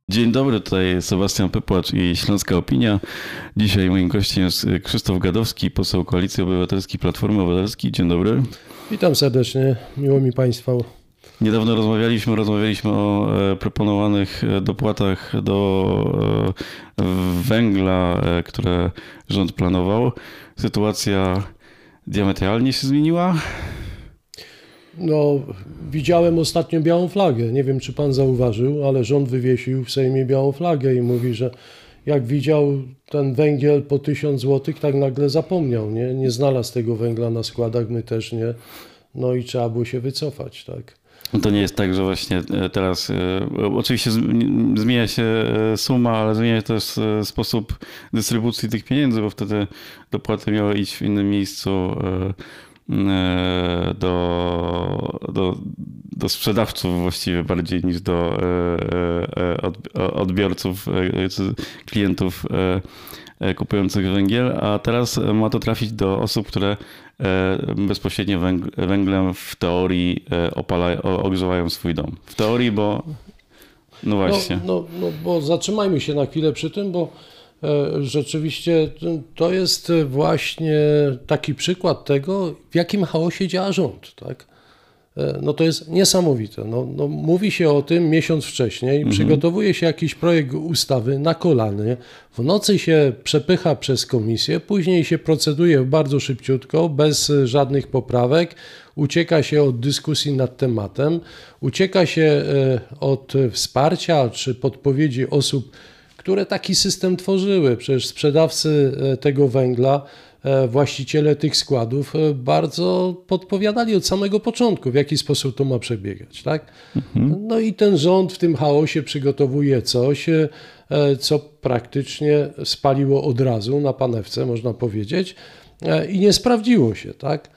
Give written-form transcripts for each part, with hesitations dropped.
Dzień dobry, tutaj Sebastian Pypłacz i Śląska Opinia. Dzisiaj moim gościem jest Krzysztof Gadowski, poseł Koalicji Obywatelskiej, Platformy Obywatelskiej. Dzień dobry. Witam serdecznie, miło mi Państwa. Niedawno rozmawialiśmy o proponowanych dopłatach do węgla, które rząd planował. Sytuacja diametralnie się zmieniła. No, widziałem ostatnio białą flagę. Nie wiem, czy pan zauważył, ale rząd wywiesił w Sejmie białą flagę i mówi, że jak widział ten węgiel po 1000 zł, tak nagle zapomniał, nie znalazł tego węgla na składach, my też nie. No i trzeba było się wycofać, tak. To nie jest tak, że właśnie teraz oczywiście zmienia się suma, ale zmienia się też sposób dystrybucji tych pieniędzy, bo wtedy dopłaty miały iść w innym miejscu do sprzedawców właściwie bardziej niż do odbiorców, klientów kupujących węgiel, a teraz ma to trafić do osób, które bezpośrednio węglem w teorii ogrzewają swój dom. W teorii, bo no właśnie. No, bo zatrzymajmy się na chwilę przy tym, bo rzeczywiście to jest właśnie taki przykład tego, w jakim chaosie działa rząd, tak? No to jest niesamowite. No, mówi się o tym miesiąc wcześniej, przygotowuje się jakiś projekt ustawy na kolanie, w nocy się przepycha przez komisję, później się proceduje bardzo szybciutko, bez żadnych poprawek, ucieka się od dyskusji nad tematem, ucieka się od wsparcia czy podpowiedzi osób, które taki system tworzyły. Przecież sprzedawcy tego węgla, właściciele tych składów bardzo podpowiadali od samego początku, w jaki sposób to ma przebiegać, tak? No i ten rząd w tym chaosie przygotowuje coś, co praktycznie spaliło od razu na panewce, można powiedzieć, i nie sprawdziło się, tak?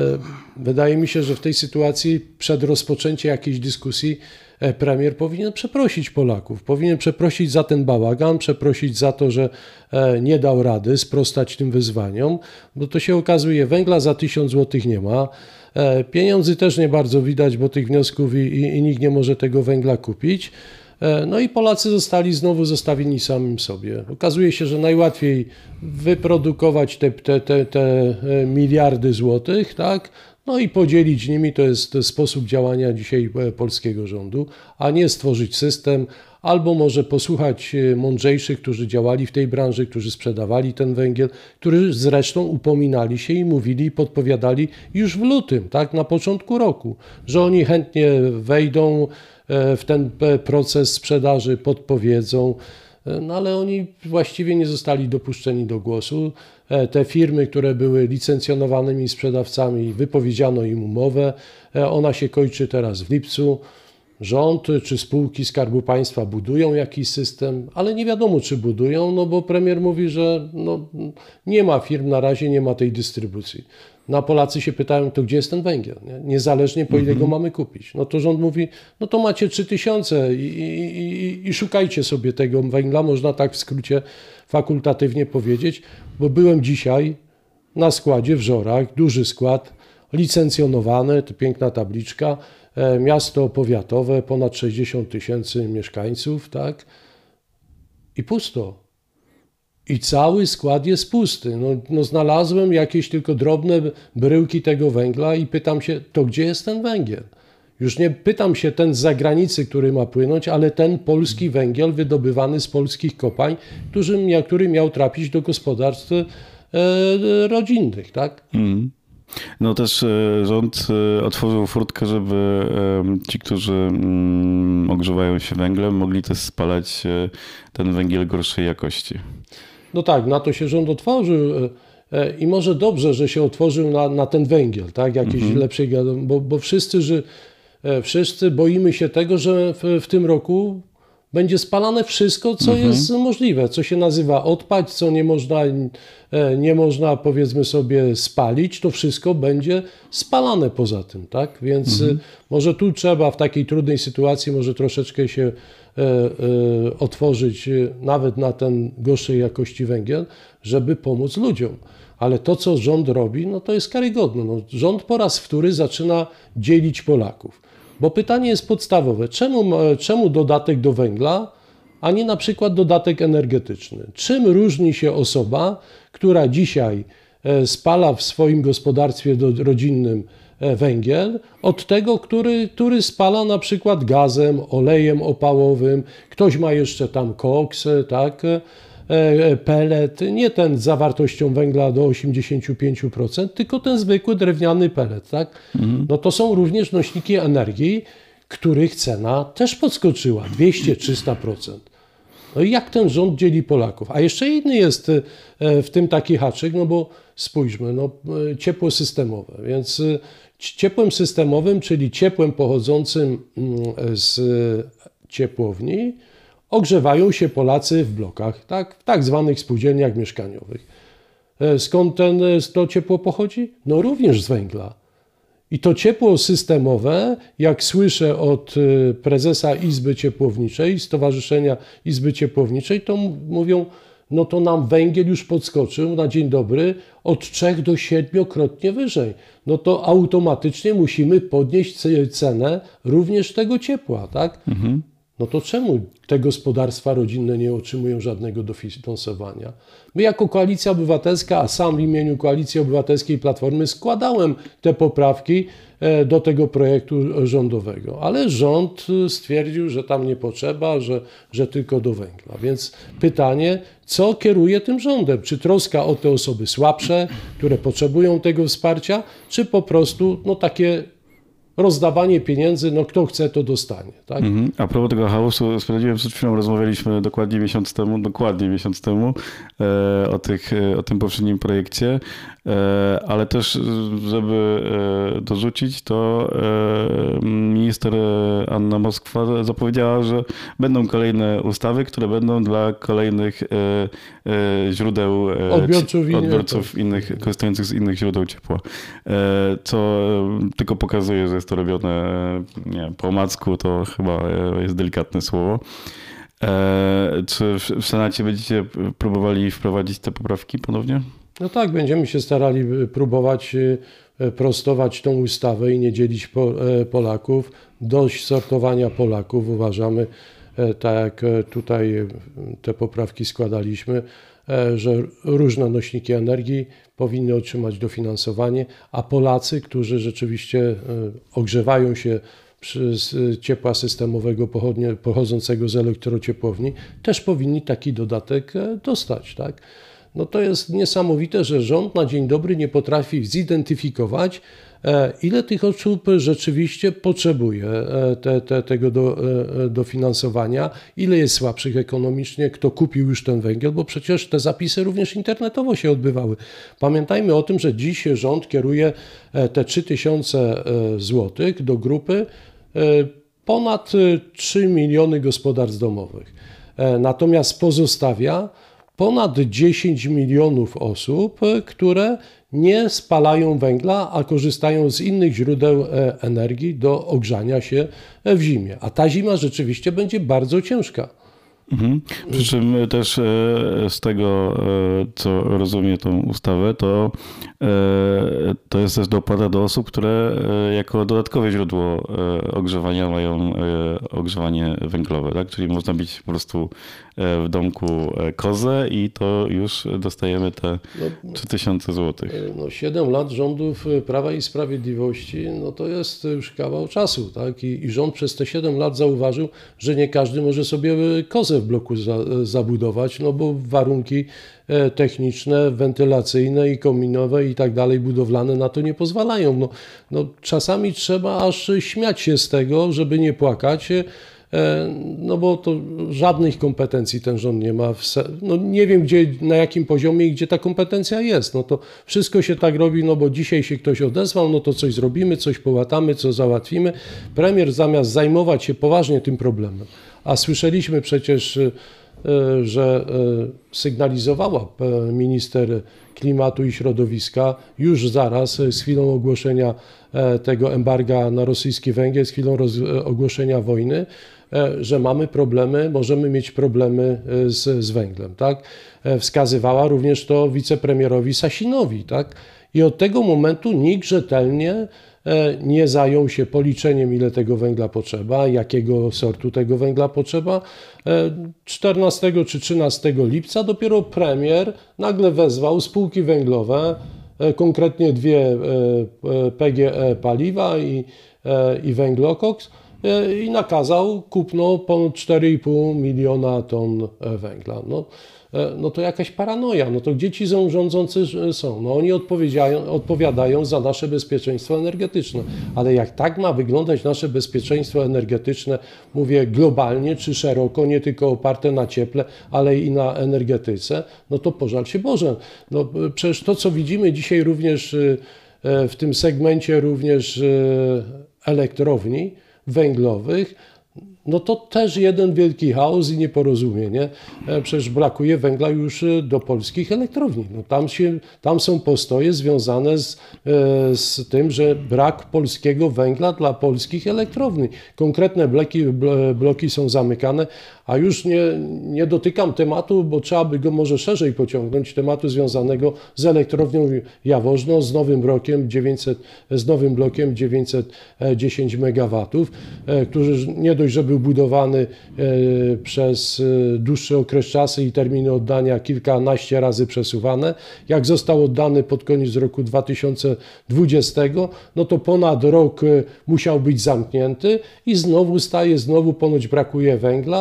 Wydaje mi się, że w tej sytuacji przed rozpoczęciem jakiejś dyskusji premier powinien przeprosić Polaków, powinien przeprosić za ten bałagan, przeprosić za to, że nie dał rady sprostać tym wyzwaniom, bo to się okazuje, węgla za 1000 zł nie ma, pieniędzy też nie bardzo widać, bo tych wniosków i nikt nie może tego węgla kupić. No i Polacy zostali znowu zostawieni samym sobie. Okazuje się, że najłatwiej wyprodukować te miliardy złotych, tak? No i podzielić nimi, to jest sposób działania dzisiaj polskiego rządu, a nie stworzyć system, albo może posłuchać mądrzejszych, którzy działali w tej branży, którzy sprzedawali ten węgiel, którzy zresztą upominali się i mówili i podpowiadali już w lutym, tak, na początku roku, że oni chętnie wejdą w ten proces sprzedaży, podpowiedzą, no ale oni właściwie nie zostali dopuszczeni do głosu. Te firmy, które były licencjonowanymi sprzedawcami, wypowiedziano im umowę, ona się kończy teraz w lipcu. Rząd czy spółki Skarbu Państwa budują jakiś system, ale nie wiadomo, czy budują, no bo premier mówi, że no, nie ma firm na razie, nie ma tej dystrybucji. No a Polacy się pytają, to gdzie jest ten węgiel? Nie? Niezależnie po ile go mamy kupić. No to rząd mówi, no to macie 3000 i szukajcie sobie tego węgla, można tak w skrócie fakultatywnie powiedzieć, bo byłem dzisiaj na składzie w Żorach, duży skład, licencjonowany, to piękna tabliczka, miasto powiatowe, ponad 60 000 mieszkańców, tak? I pusto. I cały skład jest pusty. No znalazłem jakieś tylko drobne bryłki tego węgla i pytam się, to gdzie jest ten węgiel? Już nie pytam się ten z zagranicy, który ma płynąć, ale ten polski węgiel wydobywany z polskich kopalń, który miał trafić do gospodarstw rodzinnych, tak? No też rząd otworzył furtkę, żeby ci, którzy ogrzewają się węglem, mogli też spalać ten węgiel gorszej jakości. No tak, na to się rząd otworzył i może dobrze, że się otworzył na ten węgiel, tak, jakiejś lepszej, bo wszyscy boimy się tego, że w tym roku będzie spalane wszystko, co jest możliwe, co się nazywa odpad, co nie można powiedzmy sobie spalić, to wszystko będzie spalane poza tym, tak? Więc może tu trzeba w takiej trudnej sytuacji może troszeczkę się otworzyć nawet na ten gorszej jakości węgiel, żeby pomóc ludziom. Ale to, co rząd robi, no to jest karygodne. No, rząd po raz wtóry zaczyna dzielić Polaków. Bo pytanie jest podstawowe, czemu dodatek do węgla a nie na przykład dodatek energetyczny. Czym różni się osoba, która dzisiaj spala w swoim gospodarstwie rodzinnym węgiel, od tego, który spala na przykład gazem, olejem opałowym, ktoś ma jeszcze tam koks, tak, pelet, nie ten z zawartością węgla do 85%, tylko ten zwykły drewniany pelet, tak? No to są również nośniki energii, których cena też podskoczyła 200-300%. No i jak ten rząd dzieli Polaków? A jeszcze inny jest w tym taki haczyk, no bo spójrzmy, no, ciepło systemowe, więc ciepłem systemowym, czyli ciepłem pochodzącym z ciepłowni, ogrzewają się Polacy w blokach, tak? W tak zwanych spółdzielniach mieszkaniowych. Skąd to ciepło pochodzi? No również z węgla. I to ciepło systemowe, jak słyszę od prezesa Izby Ciepłowniczej, Stowarzyszenia Izby Ciepłowniczej, to mówią, no to nam węgiel już podskoczył na dzień dobry od 3 do 7-krotnie wyżej. No to automatycznie musimy podnieść cenę również tego ciepła, tak? No to czemu te gospodarstwa rodzinne nie otrzymują żadnego dofinansowania? My jako Koalicja Obywatelska, a sam w imieniu Koalicji Obywatelskiej i Platformy składałem te poprawki do tego projektu rządowego, ale rząd stwierdził, że tam nie potrzeba, że tylko do węgla. Więc pytanie, co kieruje tym rządem? Czy troska o te osoby słabsze, które potrzebują tego wsparcia, czy po prostu no, takie rozdawanie pieniędzy, no kto chce, to dostanie. Tak? A propos tego chaosu, sprawdziłem, przed chwilą rozmawialiśmy dokładnie miesiąc temu o tym poprzednim projekcie, ale też, żeby dorzucić, to minister Anna Moskwa zapowiedziała, że będą kolejne ustawy, które będą dla kolejnych źródeł odbiorców innych, korzystających z innych źródeł ciepła. Co tylko pokazuje, że jest to robione nie, po omacku, to chyba jest delikatne słowo. Czy w Senacie będziecie próbowali wprowadzić te poprawki ponownie? No tak, będziemy się starali próbować prostować tą ustawę i nie dzielić Polaków. Dość sortowania Polaków. Uważamy, tak jak tutaj te poprawki składaliśmy, że różne nośniki energii powinny otrzymać dofinansowanie, a Polacy, którzy rzeczywiście ogrzewają się z ciepła systemowego pochodzącego z elektrociepłowni, też powinni taki dodatek dostać. Tak? No to jest niesamowite, że rząd na dzień dobry nie potrafi zidentyfikować, ile tych osób rzeczywiście potrzebuje tego dofinansowania, ile jest słabszych ekonomicznie, kto kupił już ten węgiel, bo przecież te zapisy również internetowo się odbywały. Pamiętajmy o tym, że dziś rząd kieruje te 3000 złotych do grupy ponad 3 miliony gospodarstw domowych. Natomiast pozostawia ponad 10 milionów osób, które nie spalają węgla, a korzystają z innych źródeł energii do ogrzania się w zimie. A ta zima rzeczywiście będzie bardzo ciężka. Przy czym też z tego, co rozumie tą ustawę, to jest też dopłata do osób, które jako dodatkowe źródło ogrzewania mają ogrzewanie węglowe, tak? Czyli można mieć po prostu w domku kozę i to już dostajemy te 3000 zł. 7 lat rządów Prawa i Sprawiedliwości, no to jest już kawał czasu, tak? I rząd przez te 7 lat zauważył, że nie każdy może sobie kozę w bloku zabudować, no bo warunki techniczne, wentylacyjne i kominowe i tak dalej, budowlane na to nie pozwalają. No, czasami trzeba aż śmiać się z tego, żeby nie płakać, no bo to żadnych kompetencji ten rząd nie ma. No nie wiem na jakim poziomie i gdzie ta kompetencja jest. No to wszystko się tak robi, no bo dzisiaj się ktoś odezwał, no to coś zrobimy, coś połatamy, co załatwimy. Premier zamiast zajmować się poważnie tym problemem, a słyszeliśmy przecież, że sygnalizowała minister klimatu i środowiska już zaraz z chwilą ogłoszenia tego embarga na rosyjski węgiel, z chwilą ogłoszenia wojny, że mamy problemy, możemy mieć problemy z węglem. Tak? Wskazywała również to wicepremierowi Sasinowi. Tak? I od tego momentu nikt rzetelnie nie zajął się policzeniem, ile tego węgla potrzeba, jakiego sortu tego węgla potrzeba. 14 czy 13 lipca dopiero premier nagle wezwał spółki węglowe, konkretnie dwie PGE Paliwa i Węglokoks, i nakazał kupno ponad 4,5 miliona ton węgla. No to jakaś paranoja, no to gdzie ci rządzący są? No oni odpowiadają za nasze bezpieczeństwo energetyczne, ale jak tak ma wyglądać nasze bezpieczeństwo energetyczne, mówię globalnie czy szeroko, nie tylko oparte na cieple, ale i na energetyce, no to pożal się Boże. No przecież to, co widzimy dzisiaj również w tym segmencie również elektrowni węglowych, no to też jeden wielki chaos i nieporozumienie. Przecież brakuje węgla już do polskich elektrowni. No tam są postoje związane z tym, że brak polskiego węgla dla polskich elektrowni. Konkretne bloki są zamykane, a już nie dotykam tematu, bo trzeba by go może szerzej pociągnąć, tematu związanego z elektrownią Jaworzno, z nowym blokiem 910 MW, który nie dość, że był budowany przez dłuższy okres czasu i terminy oddania kilkanaście razy przesuwane. Jak został oddany pod koniec roku 2020, no to ponad rok musiał być zamknięty i znowu ponoć brakuje węgla.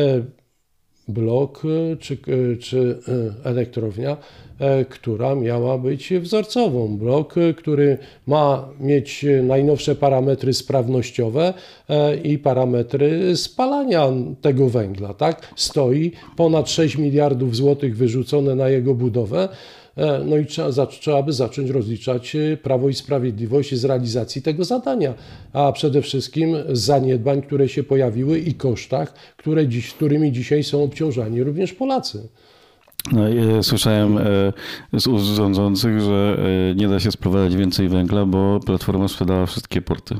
Blok czy elektrownia, która miała być wzorcową. Blok, który ma mieć najnowsze parametry sprawnościowe i parametry spalania tego węgla. Tak? Stoi ponad 6 miliardów złotych wyrzucone na jego budowę. No i trzeba by zacząć rozliczać Prawo i Sprawiedliwość z realizacji tego zadania, a przede wszystkim z zaniedbań, które się pojawiły i kosztach, którymi dzisiaj są obciążani również Polacy. No, słyszałem z ust rządzących, że nie da się sprowadzać więcej węgla, bo Platforma sprzedała wszystkie porty.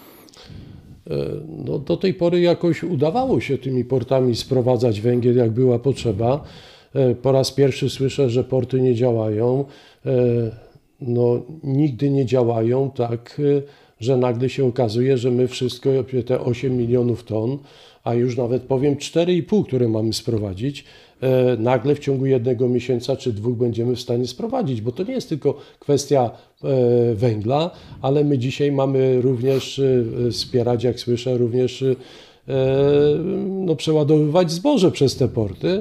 No, do tej pory jakoś udawało się tymi portami sprowadzać węgiel, jak była potrzeba. Po raz pierwszy słyszę, że porty nie działają. No, nigdy nie działają tak, że nagle się okazuje, że my wszystko, te 8 milionów ton, a już nawet powiem 4,5, które mamy sprowadzić, nagle w ciągu 1 miesiąca czy 2 będziemy w stanie sprowadzić, bo to nie jest tylko kwestia węgla, ale my dzisiaj mamy również wspierać, jak słyszę, również przeładowywać zboże przez te porty.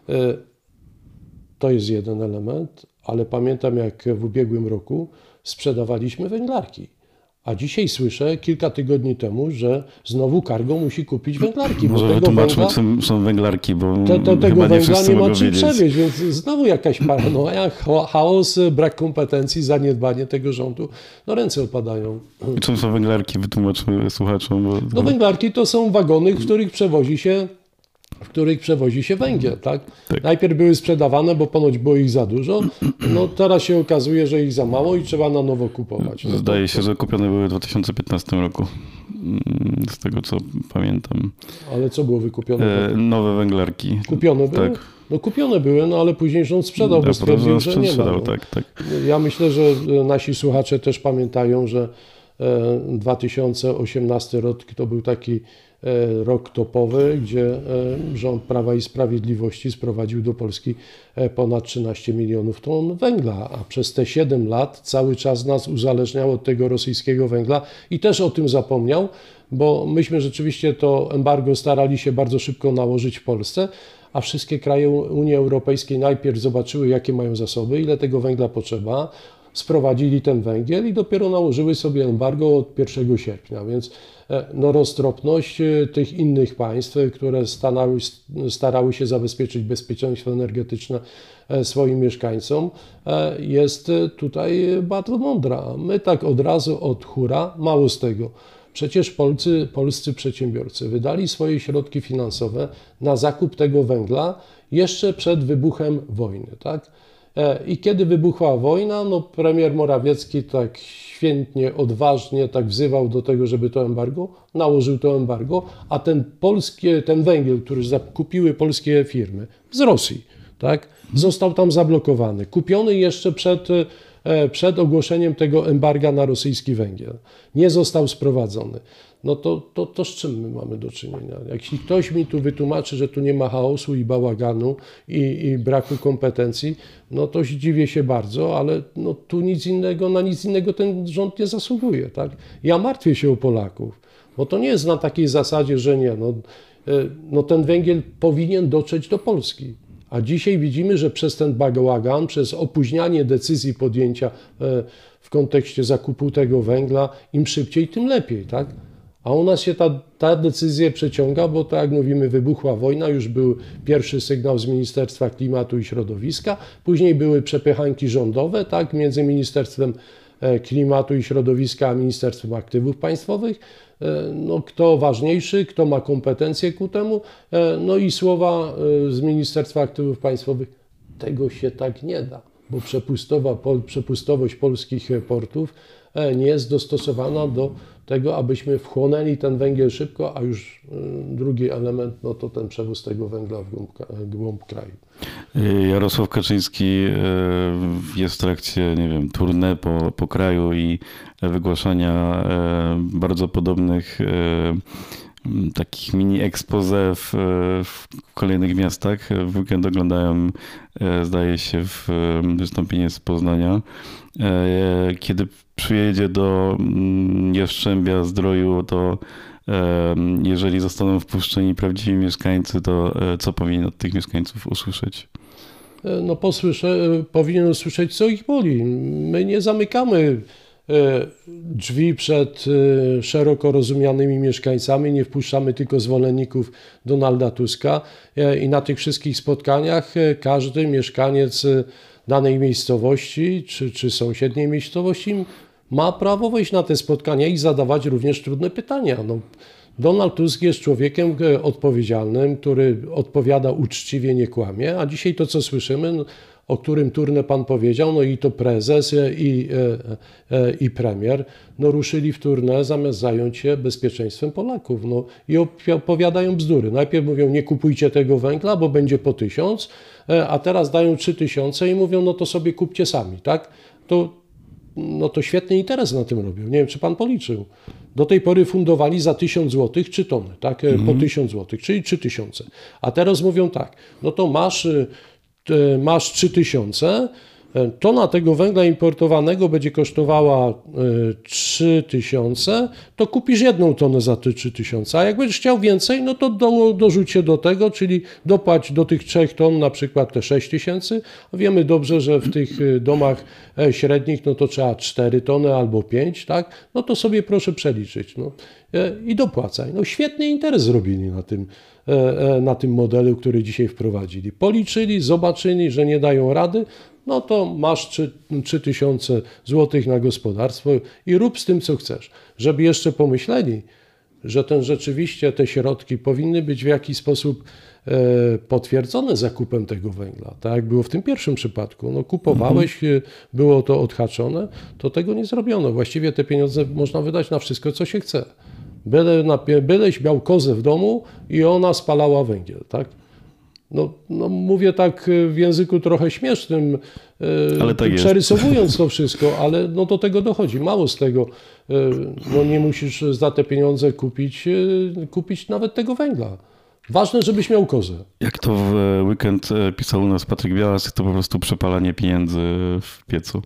To jest jeden element, ale pamiętam, jak w ubiegłym roku sprzedawaliśmy węglarki. A dzisiaj słyszę, kilka tygodni temu, że znowu Cargo musi kupić węglarki. Może wytłumaczmy, czym są węglarki, bo tego węgla nie ma czym wiedzieć. przewieźć, więc znowu jakaś paranoja, chaos, brak kompetencji, zaniedbanie tego rządu. No ręce opadają. Czym są węglarki? Wytłumaczmy słuchaczom. No węglarki to są wagony, w których przewozi się węgiel, tak? Najpierw były sprzedawane, bo ponoć było ich za dużo, no teraz się okazuje, że ich za mało i trzeba na nowo kupować. No Zdaje się, że kupione były w 2015 roku, z tego co pamiętam. Ale co było wykupione? Nowe węglarki. Kupione były? Tak. No kupione były, no ale później rząd sprzedał, bo stwierdził, że nie ma. No. Tak. Ja myślę, że nasi słuchacze też pamiętają, że 2018 rok to był taki rok topowy, gdzie rząd Prawa i Sprawiedliwości sprowadził do Polski ponad 13 milionów ton węgla, a przez te 7 lat cały czas nas uzależniał od tego rosyjskiego węgla i też o tym zapomniał, bo myśmy rzeczywiście to embargo starali się bardzo szybko nałożyć w Polsce, a wszystkie kraje Unii Europejskiej najpierw zobaczyły, jakie mają zasoby, ile tego węgla potrzeba, sprowadzili ten węgiel i dopiero nałożyły sobie embargo od 1 sierpnia, więc roztropność tych innych państw, które starały się zabezpieczyć bezpieczeństwo energetyczne swoim mieszkańcom, jest tutaj bardzo mądra. My tak od razu od hura, mało z tego. Przecież polscy przedsiębiorcy wydali swoje środki finansowe na zakup tego węgla jeszcze przed wybuchem wojny, tak? I kiedy wybuchła wojna, no premier Morawiecki tak świętnie, odważnie tak wzywał do tego, żeby to embargo, nałożył to embargo, a ten węgiel, który zakupiły polskie firmy z Rosji, tak, został tam zablokowany. Kupiony jeszcze przed przed ogłoszeniem tego embarga na rosyjski węgiel. Nie został sprowadzony. No to z czym my mamy do czynienia? Jeśli ktoś mi tu wytłumaczy, że tu nie ma chaosu i bałaganu i braku kompetencji, no to dziwię się bardzo, ale no tu na nic innego ten rząd nie zasługuje. Tak? Ja martwię się o Polaków, bo to nie jest na takiej zasadzie, że nie. No ten węgiel powinien dotrzeć do Polski. A dzisiaj widzimy, że przez ten bałagan, przez opóźnianie decyzji podjęcia w kontekście zakupu tego węgla, im szybciej, tym lepiej, tak? A u nas się ta decyzja przeciąga, bo tak jak mówimy, wybuchła wojna, już był pierwszy sygnał z Ministerstwa Klimatu i Środowiska, później były przepychanki rządowe, tak, między Ministerstwem Klimatu i Środowiska a Ministerstwem Aktywów Państwowych. No, kto ważniejszy, kto ma kompetencje ku temu, no i słowa z Ministerstwa Aktywów Państwowych, tego się tak nie da, bo przepustowość polskich portów nie jest dostosowana do tego, abyśmy wchłonęli ten węgiel szybko, a już drugi element, no to ten przewóz tego węgla w głąb kraju. Jarosław Kaczyński jest w trakcie, nie wiem, tournée po kraju i wygłaszania bardzo podobnych takich mini expose w kolejnych miastach. W weekend oglądałem, zdaje się, wystąpienie z Poznania. Kiedy przyjedzie do Jastrzębia Zdroju, to jeżeli zostaną wpuszczeni prawdziwi mieszkańcy, to co powinien od tych mieszkańców usłyszeć? No powinien usłyszeć, co ich boli. My nie zamykamy drzwi przed szeroko rozumianymi mieszkańcami, nie wpuszczamy tylko zwolenników Donalda Tuska i na tych wszystkich spotkaniach każdy mieszkaniec danej miejscowości czy sąsiedniej miejscowości ma prawo wejść na te spotkania i zadawać również trudne pytania. No, Donald Tusk jest człowiekiem odpowiedzialnym, który odpowiada uczciwie, nie kłamie, a dzisiaj to, co słyszymy, o którym turnę pan powiedział, no i to prezes i premier, no ruszyli w turnę zamiast zająć się bezpieczeństwem Polaków, no i opowiadają bzdury. Najpierw mówią, nie kupujcie tego węgla, bo będzie po 1000, a teraz dają 3000 i mówią, no to sobie kupcie sami, tak? To świetny interes na tym robią. Nie wiem, czy pan policzył. Do tej pory fundowali za 1000 zł 3 tony, tak? Po 1000 zł, czyli 3000. A teraz mówią tak, no to masz 3000, tona tego węgla importowanego będzie kosztowała 3000, to kupisz 1 tonę za te 3000, a jak będziesz chciał więcej, no to dorzuć się do tego, czyli dopłać do tych 3 ton na przykład te 6000. Wiemy dobrze, że w tych domach średnich no to trzeba 4 tony albo 5, tak? No to sobie proszę przeliczyć, no. I dopłacaj. No świetny interes zrobili na tym modelu, który dzisiaj wprowadzili. Policzyli, zobaczyli, że nie dają rady, no to masz 3000 zł na gospodarstwo i rób z tym, co chcesz. Żeby jeszcze pomyśleli, że rzeczywiście te środki powinny być w jakiś sposób potwierdzone zakupem tego węgla. Tak jak było w tym pierwszym przypadku. No kupowałeś, było to odhaczone, to tego nie zrobiono. Właściwie te pieniądze można wydać na wszystko, co się chce. Byleś miał kozę w domu i ona spalała węgiel, tak? No mówię tak w języku trochę śmiesznym, ale tak przerysowując to wszystko, ale no do tego dochodzi. Mało z tego, no nie musisz za te pieniądze kupić nawet tego węgla. Ważne, żebyś miał kozę. Jak to w weekend pisał u nas Patryk Białas, to po prostu przepalanie pieniędzy w piecu.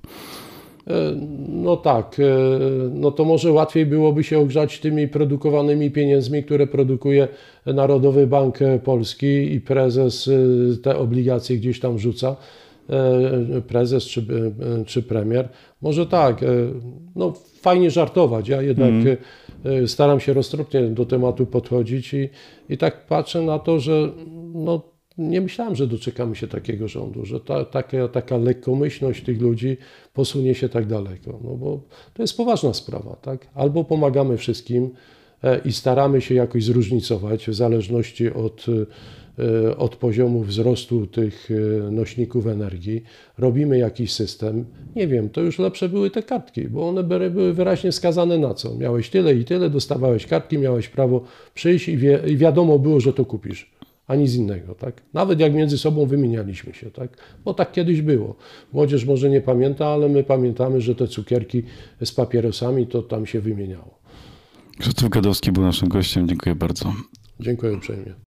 No tak, no to może łatwiej byłoby się ogrzać tymi produkowanymi pieniędzmi, które produkuje Narodowy Bank Polski i prezes te obligacje gdzieś tam rzuca, prezes czy premier. Może tak, no fajnie żartować, ja jednak staram się roztropnie do tematu podchodzić i tak patrzę na to, że no, nie myślałem, że doczekamy się takiego rządu, że taka lekkomyślność tych ludzi posunie się tak daleko. No bo to jest poważna sprawa, tak? Albo pomagamy wszystkim i staramy się jakoś zróżnicować w zależności od poziomu wzrostu tych nośników energii. Robimy jakiś system. Nie wiem, to już lepsze były te kartki, bo one były wyraźnie wskazane na co. Miałeś tyle i tyle, dostawałeś kartki, miałeś prawo przyjść i wiadomo było, że to kupisz. a nic innego, tak? Nawet jak między sobą wymienialiśmy się, tak? Bo tak kiedyś było. Młodzież może nie pamięta, ale my pamiętamy, że te cukierki z papierosami to tam się wymieniało. Krzysztof Gadowski był naszym gościem. Dziękuję bardzo. Dziękuję uprzejmie.